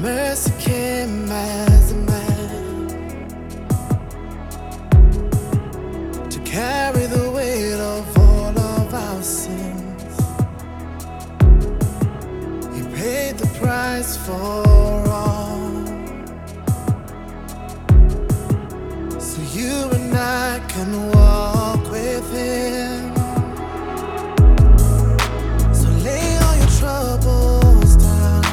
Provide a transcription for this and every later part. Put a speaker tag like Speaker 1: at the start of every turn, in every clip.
Speaker 1: Mercy came as a man to carry the weight of all of our sins. He paid the price for all, so you and I can walk with Him. So lay all your troubles down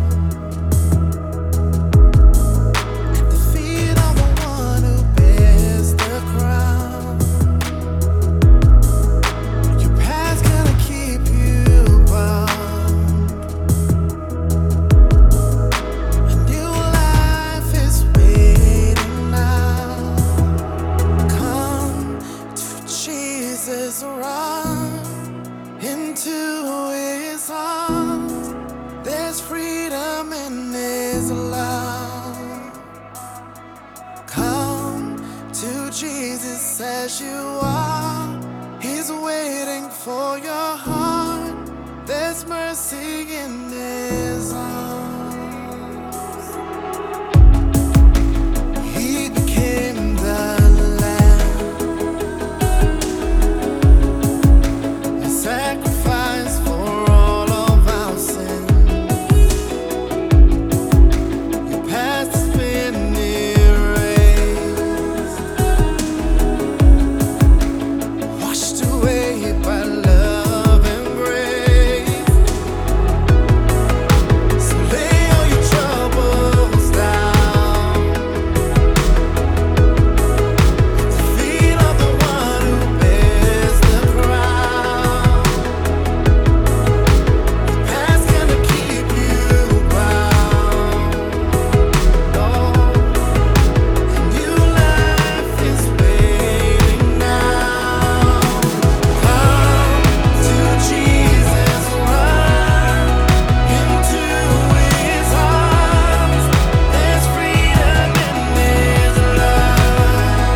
Speaker 1: at the feet of the one who bears the crown. Your past gonna keep you bound. A new life is waiting now. Come to Jesus, run into His arms. There's freedom in His love. Come to Jesus as you are. He's waiting for your heart. There's mercy in His arms. He became the Lamb, a sacrifice for all of our sins. Your past has been erased, washed away by love and grace. So lay all your troubles down at the feet of the one who bears the crown. Your past gonna keep you bound. No, a new life is waiting now. Come to Jesus, run into His arms. There's freedom in His love.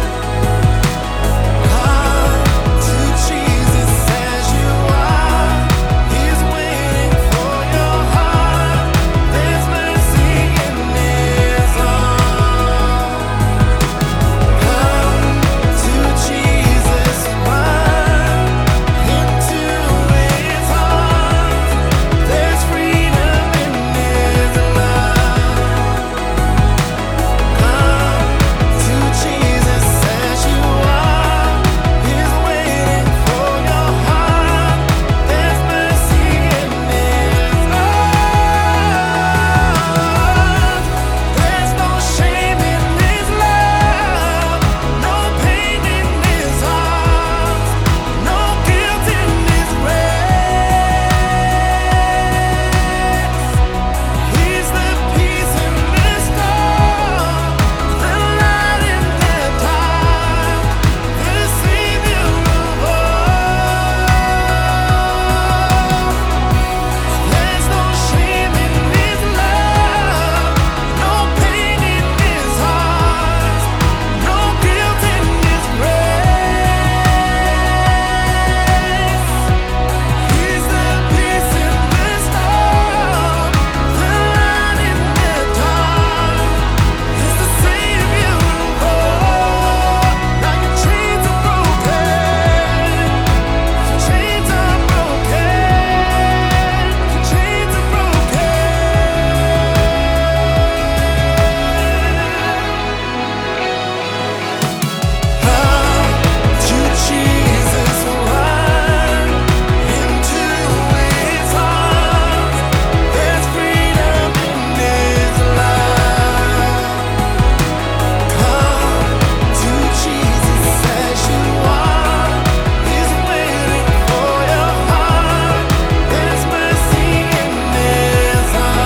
Speaker 1: Come to Jesus as you are. He's waiting for your heart. There's mercy in His arms. Come to Jesus, run into His arms. There's freedom in His love. Come to Jesus as you are. He's waiting for your heart. There's mercy in His arms. There's no shame in His love, no pain in His arms, no guilt in His grace. He's the peace in the storm, the light in the dark, the Savior of all. There's no shame in His love, no pain in His arms, no guilt in His grace. He's the peace in the storm, the light in the dark. He's the Savior of all. Now your chains are broken. Your chains are broken. Your chains are broken. Come to Jesus, run into His arms. There's freedom in His love. Come to Jesus as you are. He's waiting for your heart. There's mercy in His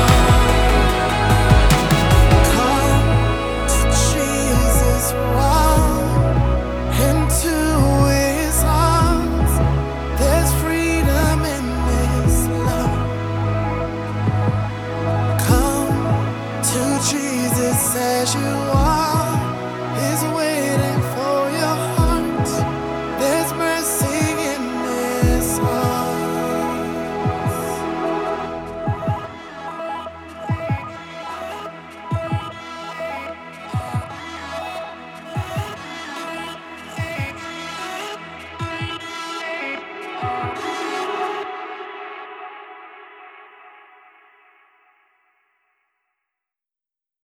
Speaker 1: arms. Come to Jesus, run into His arms. There's freedom in His love. Come to Jesus as you are.